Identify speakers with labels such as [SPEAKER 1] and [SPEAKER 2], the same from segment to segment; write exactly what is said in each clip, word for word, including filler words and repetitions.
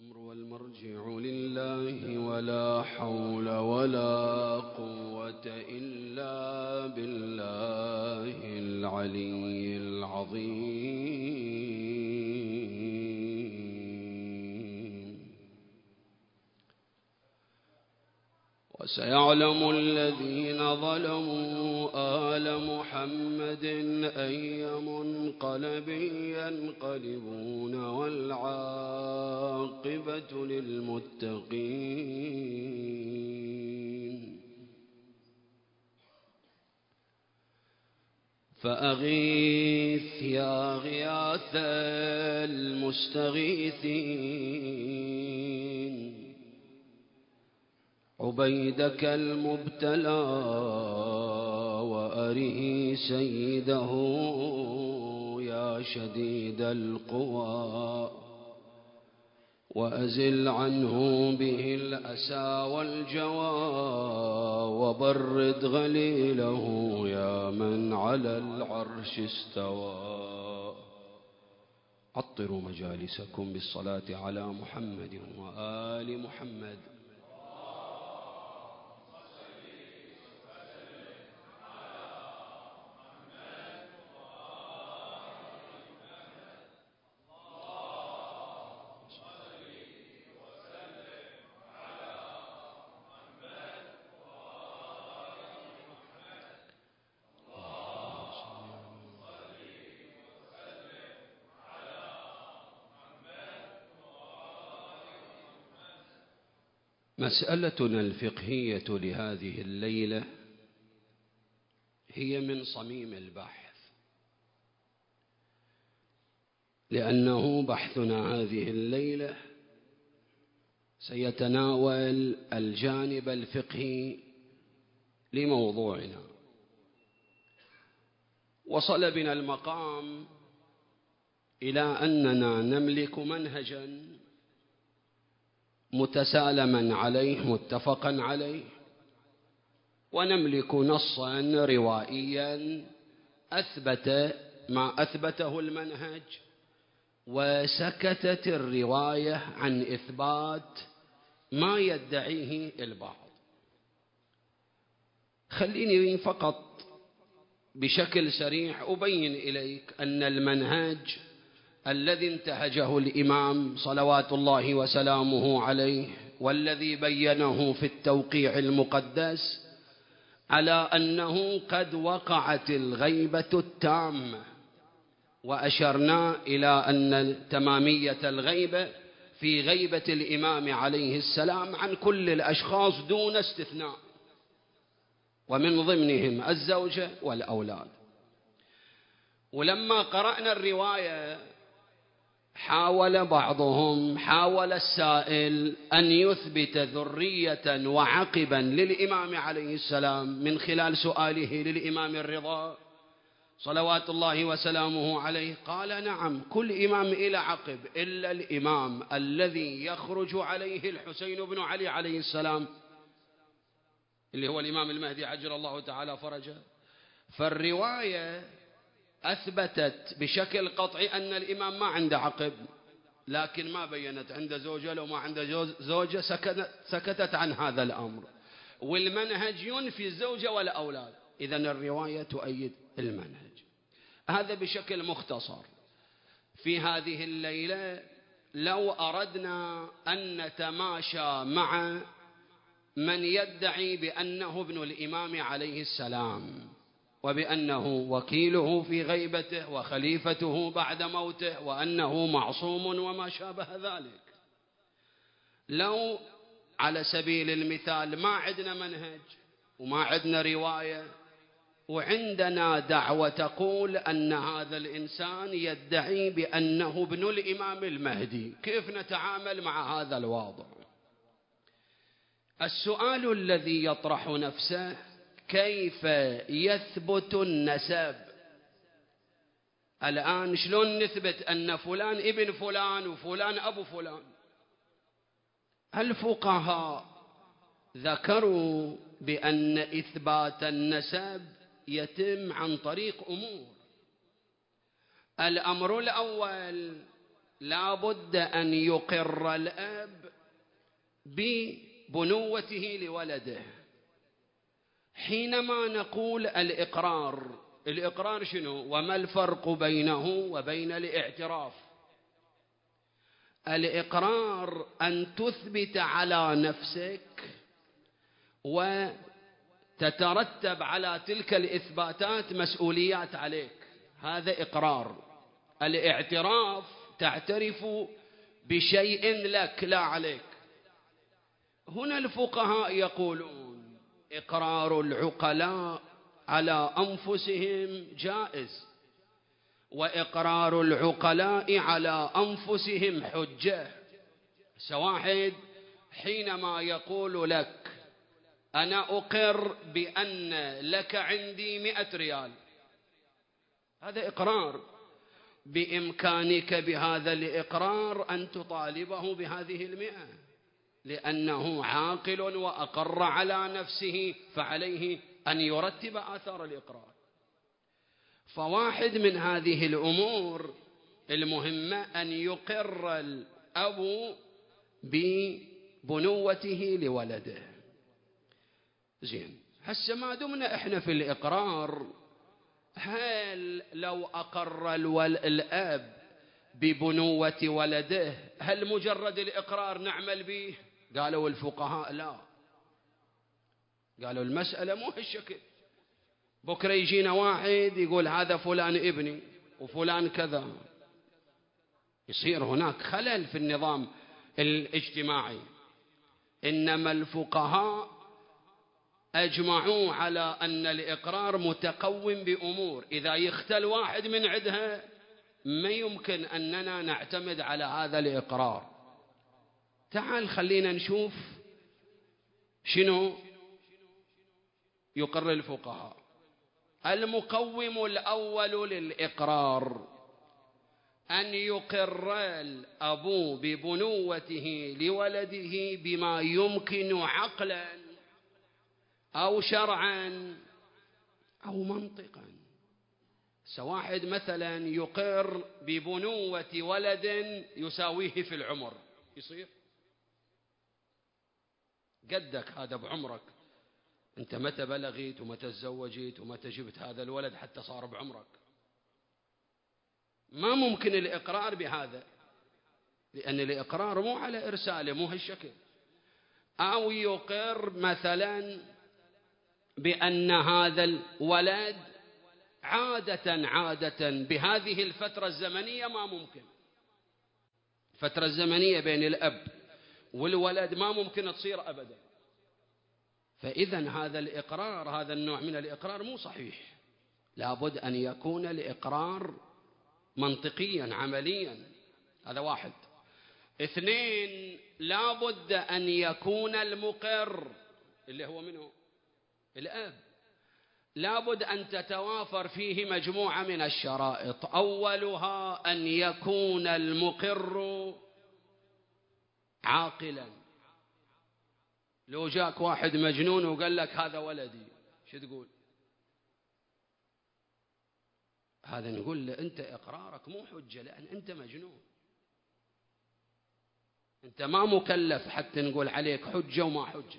[SPEAKER 1] الأمر والمرجع لله ولا حول ولا قوة إلا بالله العلي العظيم. وسيعلم الذين ظلموا آل محمد أي منقلب ينقلبون والعاقبة للمتقين. فأغيث يا غياث المستغيثين عبيدك المبتلى وأره سيده يا شديد القوى، وأزل عنه به الأسى والجوى، وبرد غليله يا من على العرش استوى. عطروا مجالسكم بالصلاة على محمد وآل محمد. مسألتنا الفقهية لهذه الليلة هي من صميم البحث، لأنه بحثنا هذه الليلة سيتناول الجانب الفقهي لموضوعنا. وصل بنا المقام إلى أننا نملك منهجا متسالما عليه متفقا عليه، ونملك نصا روائيا أثبت ما أثبته المنهج، وسكتت الرواية عن إثبات ما يدعيه البعض. خليني فقط بشكل سريع أبين إليك أن المنهج الذي انتهجه الإمام صلوات الله وسلامه عليه، والذي بينه في التوقيع المقدس، على أنه قد وقعت الغيبة التامة، وأشرنا إلى أن تمامية الغيبة في غيبة الإمام عليه السلام عن كل الأشخاص دون استثناء، ومن ضمنهم الزوجة والأولاد. ولما قرأنا الرواية حاول بعضهم حاول السائل أن يثبت ذرية وعقبا للإمام عليه السلام من خلال سؤاله للإمام الرضا صلوات الله وسلامه عليه. قال نعم، كل إمام إلى عقب إلا الإمام الذي يخرج عليه الحسين بن علي عليه السلام، اللي هو الإمام المهدي عجل الله تعالى فرجه. فالرواية أثبتت بشكل قطعي أن الإمام ما عنده عقب، لكن ما بينت عنده زوجة. لو ما عنده زوجة سكتت عن هذا الأمر، والمنهج ينفي الزوجة والأولاد. إذن الرواية تؤيد المنهج. هذا بشكل مختصر. في هذه الليلة لو أردنا أن نتماشى مع من يدعي بأنه ابن الإمام عليه السلام، وبأنه وكيله في غيبته وخليفته بعد موته، وأنه معصوم وما شابه ذلك، لو على سبيل المثال ما عندنا منهج وما عندنا رواية، وعندنا دعوة تقول أن هذا الإنسان يدعي بأنه ابن الإمام المهدي، كيف نتعامل مع هذا الوضع؟ السؤال الذي يطرح نفسه: كيف يثبت النسب؟ الآن شلون نثبت أن فلان ابن فلان وفلان أبو فلان؟ الفقهاء ذكروا بأن إثبات النسب يتم عن طريق أمور. الأمر الأول: لا بد أن يقر الأب ببنوته لولده. حينما نقول الإقرار، الإقرار شنو؟ وما الفرق بينه وبين الاعتراف؟ الإقرار أن تثبت على نفسك وتترتب على تلك الإثباتات مسؤوليات عليك، هذا إقرار. الاعتراف تعترف بشيء لك لا عليك. هنا الفقهاء يقولون إقرار العقلاء على أنفسهم جائز، وإقرار العقلاء على أنفسهم حجة. سواحد حينما يقول لك أنا أقر بأن لك عندي مئة ريال، هذا إقرار، بإمكانك بهذا الإقرار أن تطالبه بهذه المئة، لأنه عاقل وأقر على نفسه، فعليه أن يرتب آثار الإقرار. فواحد من هذه الأمور المهمة أن يقر الأب ببنوته لولده. زين، هسه ما دمنا إحنا في الإقرار، هل لو أقر الأب ببنوة ولده هل مجرد الإقرار نعمل به؟ قالوا الفقهاء لا، قالوا المسألة مو هالشكل. بكرة يجينا واحد يقول هذا فلان ابني وفلان كذا، يصير هناك خلل في النظام الاجتماعي. إنما الفقهاء أجمعوا على أن الإقرار متقوم بأمور، إذا يختل واحد من عدها ما يمكن أننا نعتمد على هذا الإقرار. تعال خلينا نشوف شنو يقر الفقهاء. المقوم الأول للإقرار أن يقر الأب ببنوته لولده بما يمكن عقلا أو شرعا أو منطقا. سواحد مثلا يقر ببنوة ولد يساويه في العمر، يصير قدك هذا بعمرك، أنت متى بلغيت ومتى تزوجت ومتى جبت هذا الولد حتى صار بعمرك؟ ما ممكن الإقرار بهذا، لأن الإقرار مو على إرساله، مو هالشكل. أو يقر مثلا بأن هذا الولد عادة عادة بهذه الفترة الزمنية ما ممكن، الفترة الزمنية بين الأب والولد ما ممكن تصير أبدا. فإذا هذا الإقرار، هذا النوع من الإقرار مو صحيح، لابد أن يكون الإقرار منطقيا عمليا. هذا واحد. اثنين، لابد أن يكون المقر اللي هو منه الأب، لابد أن تتوافر فيه مجموعة من الشرائط. أولها أن يكون المقر عاقلا. لو جاك واحد مجنون وقال لك هذا ولدي، شو تقول؟ هذا نقول له أنت إقرارك مو حجة، لأن أنت مجنون، أنت ما مكلف حتى نقول عليك حجة وما حجة.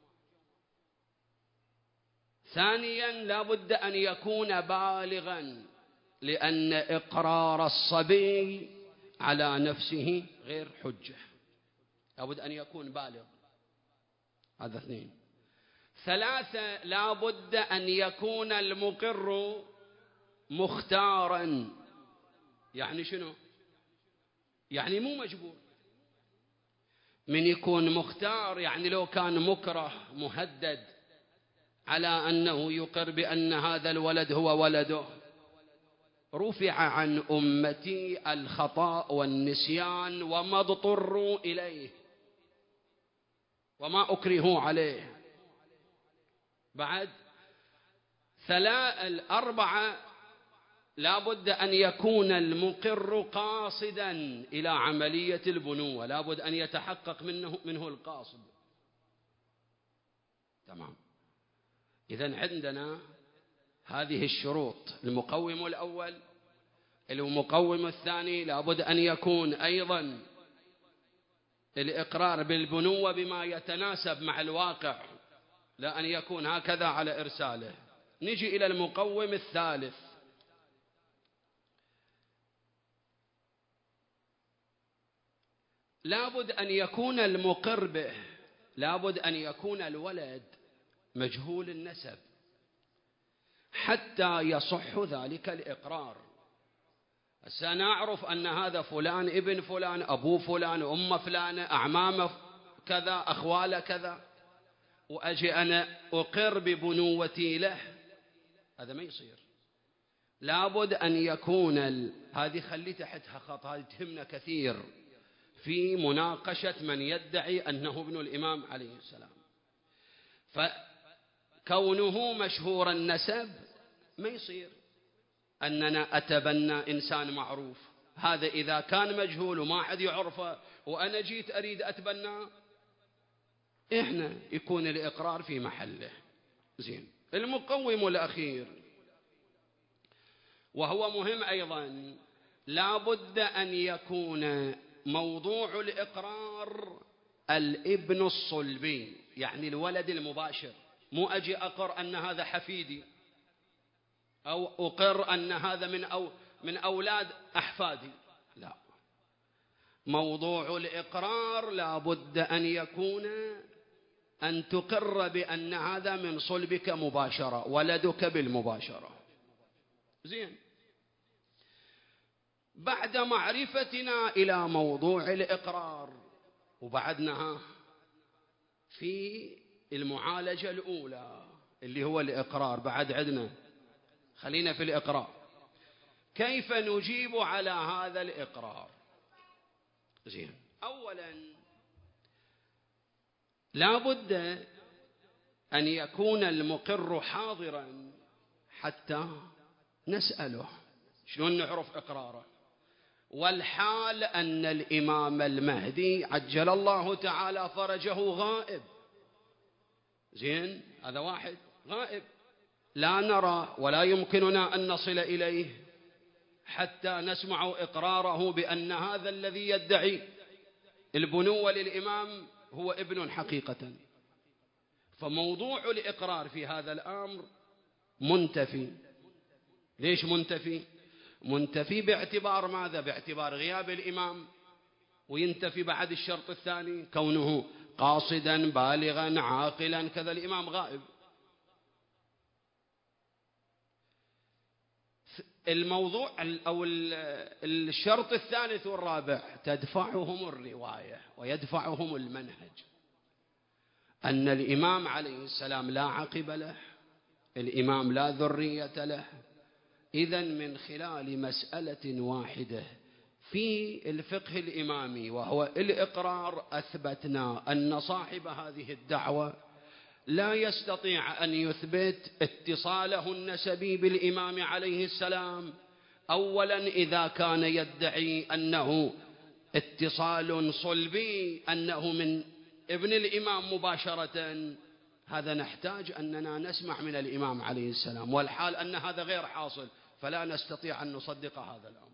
[SPEAKER 1] ثانيا، لابد أن يكون بالغا، لأن إقرار الصبي على نفسه غير حجة، لابد أن يكون بالغ. هذا اثنين. ثلاثة، لابد أن يكون المقر مختارا. يعني شنو؟ يعني مو مجبور. من يكون مختار يعني لو كان مكره مهدد على أنه يقر بأن هذا الولد هو ولده، رفع عن أمتي الخطأ والنسيان وما اضطروا إليه وما أكرهوا عليه. بعد ثلاثة الأربعة، لابد أن يكون المقر قاصدا إلى عملية البنوة، لابد أن يتحقق منه, منه القاصد. تمام. إذن عندنا هذه الشروط: المقوم الأول، المقوم الثاني لابد أن يكون أيضا الإقرار بالبنوة بما يتناسب مع الواقع، لا أن يكون هكذا على إرساله. نجي إلى المقوم الثالث. لابد أن يكون المقر به، لابد أن يكون الولد مجهول النسب حتى يصح ذلك الإقرار. سنعرف أن هذا فلان ابن فلان، أبو فلان، أم فلان، أعمام كذا، أخوال كذا، وأجي أنا أقر ببنوتي له، هذا ما يصير. لابد أن يكون ال... هذه خلي تحتها خط، هذه تهمنا كثير في مناقشة من يدعي أنه ابن الإمام عليه السلام. فكونه مشهور النسب ما يصير أننا أتبنى إنسان معروف، هذا إذا كان مجهول وما حد يعرفه وأنا جيت أريد أتبنى، إحنا يكون الإقرار في محله. زين. المقوم الأخير وهو مهم أيضا، لا بد أن يكون موضوع الإقرار الابن الصلبي، يعني الولد المباشر. مو أجي أقر أن هذا حفيدي أو أقر أن هذا من أو من أولاد أحفادي، لا. موضوع الإقرار لا بد أن يكون أن تقر بأن هذا من صلبك مباشرة، ولدك بالمباشرة. زين. بعد معرفتنا إلى موضوع الإقرار وبعدنا في المعالجة الأولى اللي هو الإقرار، بعد عدنا خلينا في الإقرار. كيف نجيب على هذا الإقرار؟ زين. أولا لا بد أن يكون المقر حاضرا حتى نسأله شلون نعرف إقراره، والحال أن الإمام المهدي عجل الله تعالى فرجه غائب. زين. هذا واحد غائب لا نرى ولا يمكننا أن نصل إليه حتى نسمع إقراره بأن هذا الذي يدعي البنوة للإمام هو ابن حقيقة. فموضوع الإقرار في هذا الأمر منتفي. ليش منتفي؟ منتفي باعتبار ماذا؟ باعتبار غياب الإمام، وينتفي بعد الشرط الثاني كونه قاصدا بالغا عاقلا، كذا الإمام غائب. الموضوع أو الشرط الثالث والرابع تدفعهم الرواية ويدفعهم المنهج، أن الإمام عليه السلام لا عقب له، الإمام لا ذرية له. إذن من خلال مسألة واحدة في الفقه الإمامي وهو الإقرار أثبتنا أن صاحب هذه الدعوة لا يستطيع أن يثبت اتصاله النسبي بالإمام عليه السلام. أولا إذا كان يدعي أنه اتصال صلبي، أنه من ابن الإمام مباشرة، هذا نحتاج أننا نسمع من الإمام عليه السلام، والحال أن هذا غير حاصل، فلا نستطيع أن نصدق هذا الأمر.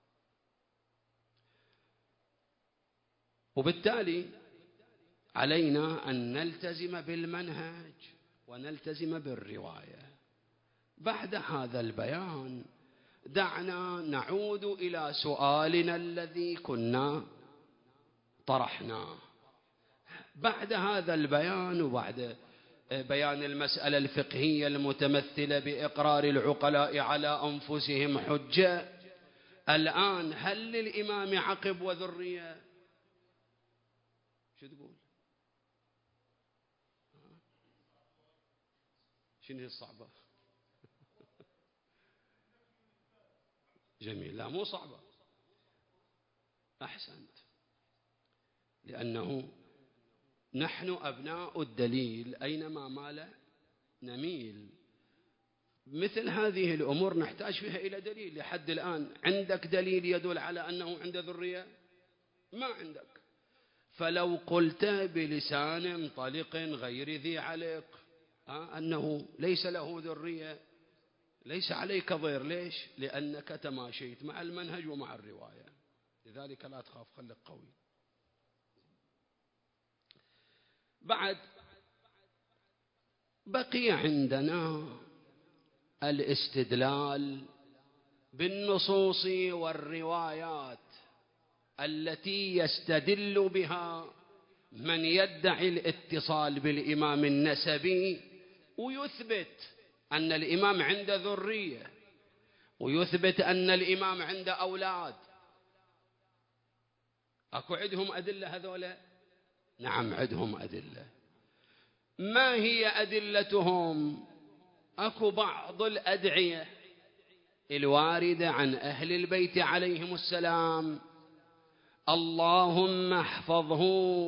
[SPEAKER 1] وبالتالي علينا أن نلتزم بالمنهج ونلتزم بالرواية. بعد هذا البيان دعنا نعود إلى سؤالنا الذي كنا طرحناه. بعد هذا البيان وبعد بيان المسألة الفقهية المتمثلة بإقرار العقلاء على أنفسهم حجة، الآن هل للإمام عقب وذرية؟ شو تقول؟ شنو هي الصعبة؟ جميل. لا مو صعبة، أحسنت. لأنه نحن أبناء الدليل أينما مال نميل. مثل هذه الأمور نحتاج فيها إلى دليل. لحد الآن عندك دليل يدل على أنه عنده ذرية؟ ما عندك. فلو قلت بلسان طلق غير ذي علق أنه ليس له ذرية ليس عليك ضير. ليش؟ لأنك تماشيت مع المنهج ومع الرواية، لذلك لا تخاف، خليك قوي. بعد بقي عندنا الاستدلال بالنصوص والروايات التي يستدل بها من يدعي الاتصال بالإمام النسبي ويثبت أن الإمام عنده ذرية ويثبت أن الإمام عنده أولاد. أكو عندهم أدلة هذولا؟ نعم عندهم أدلة. ما هي أدلتهم؟ أكو بعض الأدعية الواردة عن أهل البيت عليهم السلام: اللهم احفظه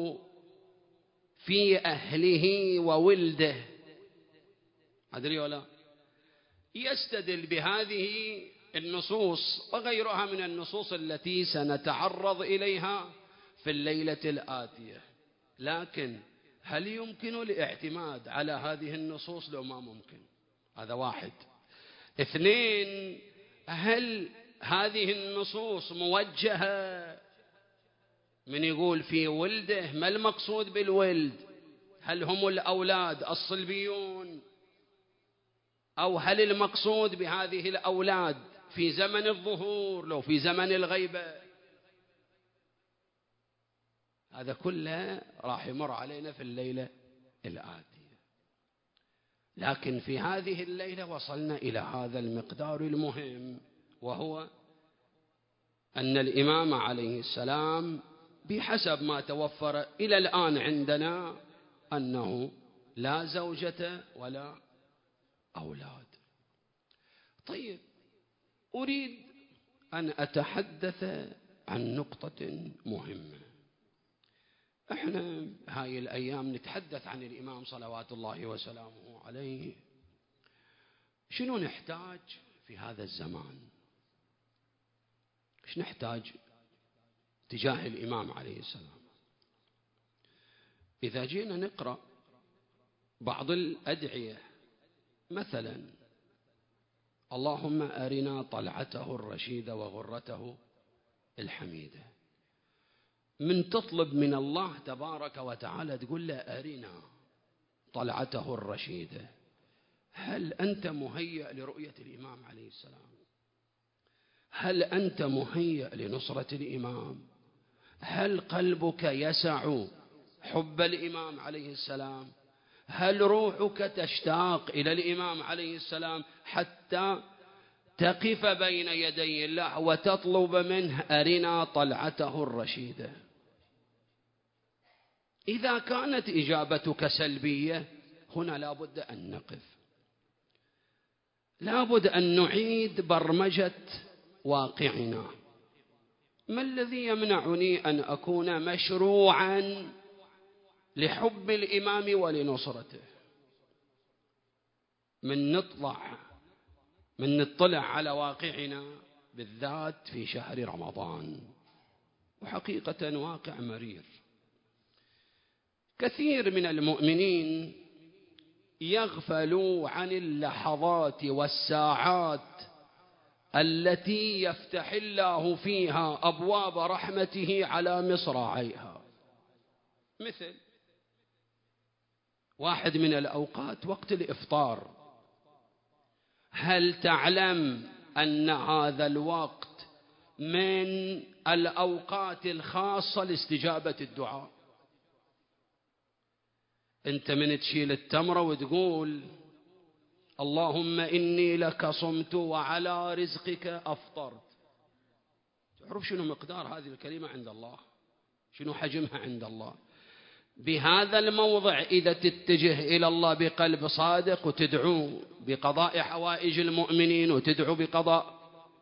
[SPEAKER 1] في أهله وولده، أدري ولا؟ يستدل بهذه النصوص وغيرها من النصوص التي سنتعرض إليها في الليلة الآتية. لكن هل يمكن الاعتماد على هذه النصوص لو ما ممكن؟ هذا واحد. اثنين، هل هذه النصوص موجهة من يقول في ولده؟ ما المقصود بالولد؟ هل هم الأولاد الصلبيون، أو هل المقصود بهذه الأولاد في زمن الظهور لو في زمن الغيبة؟ هذا كله راح يمر علينا في الليلة الآتية. لكن في هذه الليلة وصلنا إلى هذا المقدار المهم، وهو أن الإمام عليه السلام بحسب ما توفر إلى الآن عندنا أنه لا زوجة ولا أولاد. طيب، أريد أن أتحدث عن نقطة مهمة. احنا هاي الأيام نتحدث عن الإمام صلوات الله وسلامه عليه. شنو نحتاج في هذا الزمان؟ ايش نحتاج تجاه الإمام عليه السلام؟ إذا جينا نقرأ بعض الأدعية، مثلا اللهم أرنا طلعته الرشيدة وغرته الحميدة، من تطلب من الله تبارك وتعالى تقول له أرنا طلعته الرشيدة، هل أنت مهيأ لرؤية الإمام عليه السلام؟ هل أنت مهيأ لنصرة الإمام؟ هل قلبك يسع حب الإمام عليه السلام؟ هل روحك تشتاق إلى الإمام عليه السلام حتى تقف بين يدي الله وتطلب منه أرنا طلعته الرشيدة؟ إذا كانت إجابتك سلبية، هنا لابد أن نقف، لابد أن نعيد برمجة واقعنا. ما الذي يمنعني أن أكون مشروعا لحب الإمام ولنصرته؟ من نطلع من نطلع على واقعنا بالذات في شهر رمضان، وحقيقة واقع مرير. كثير من المؤمنين يغفلوا عن اللحظات والساعات التي يفتح الله فيها أبواب رحمته على مصراعيها. مثل واحد من الأوقات وقت الإفطار، هل تعلم أن هذا الوقت من الأوقات الخاصة لاستجابة الدعاء؟ أنت من تشيل التمرة وتقول اللهم إني لك صمت وعلى رزقك أفطرت، تعرف شنو مقدار هذه الكلمة عند الله؟ شنو حجمها عند الله؟ بهذا الموضع إذا تتجه إلى الله بقلب صادق وتدعو بقضاء حوائج المؤمنين وتدعو بقضاء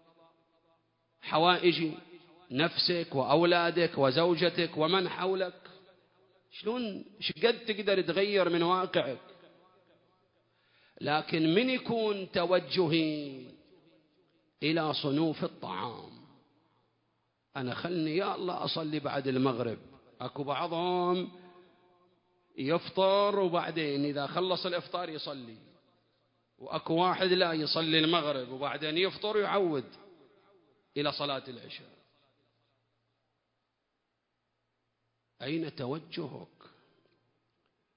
[SPEAKER 1] حوائج نفسك وأولادك وزوجتك ومن حولك، شلون شقد تقدر تغير من واقعك؟ لكن من يكون توجهي إلى صنوف الطعام، أنا خلني يا الله أصلي بعد المغرب. أكو بعضهم يفطر وبعدين إذا خلص الإفطار يصلي، وأكو واحد لا يصلي المغرب وبعدين يفطر ويعود إلى صلاة العشاء. أين توجهك؟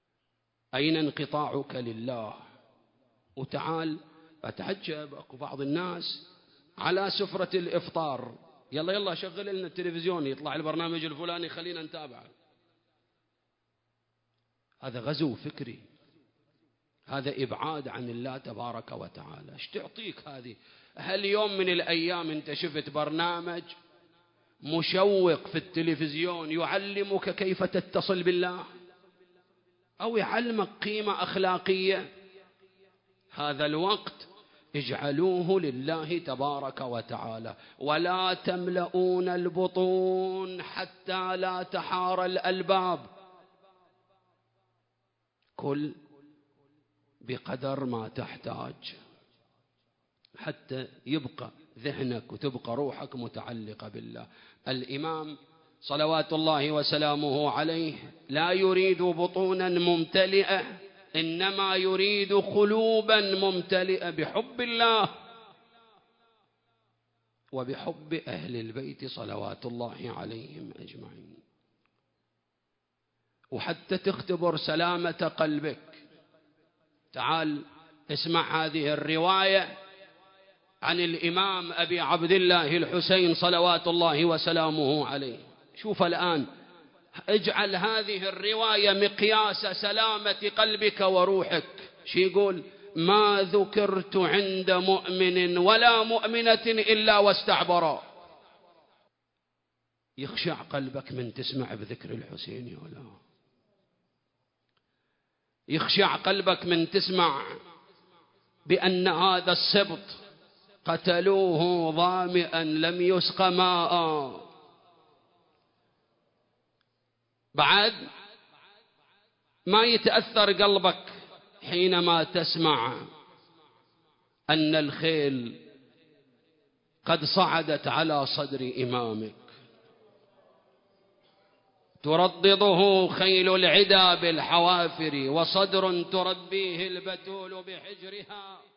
[SPEAKER 1] أين انقطاعك لله؟ وتعال أتعجب، أكو بعض الناس على سفرة الإفطار يلا يلا شغل لنا التلفزيون يطلع البرنامج الفلاني خلينا نتابع. هذا غزو فكري، هذا إبعاد عن الله تبارك وتعالى. ايش تعطيك هذه؟ هل يوم من الأيام أنت شفت برنامج مشوق في التلفزيون يعلمك كيف تتصل بالله أو يعلمك قيمة أخلاقية؟ هذا الوقت اجعلوه لله تبارك وتعالى. ولا تملؤون البطون حتى لا تحار الألباب، كل بقدر ما تحتاج حتى يبقى ذهنك وتبقى روحك متعلقة بالله. الإمام صلوات الله وسلامه عليه لا يريد بطونا ممتلئة، إنما يريد قلوبا ممتلئة بحب الله وبحب أهل البيت صلوات الله عليهم أجمعين. وحتى تختبر سلامة قلبك تعال اسمع هذه الرواية عن الإمام أبي عبد الله الحسين صلوات الله وسلامه عليه. شوف الآن، اجعل هذه الرواية مقياس سلامة قلبك وروحك. شي يقول؟ ما ذكرت عند مؤمن ولا مؤمنة إلا واستعبرا. يخشع قلبك من تسمع بذكر الحسين يا ولا؟ يخشع قلبك من تسمع بأن هذا السبط قتلوه ظامئا لم يسق ماء؟ بعد ما يتأثر قلبك حينما تسمع أن الخيل قد صعدت على صدر إمامك تردده خيل العدا بالحوافر وصدر تربيه البتول بحجرها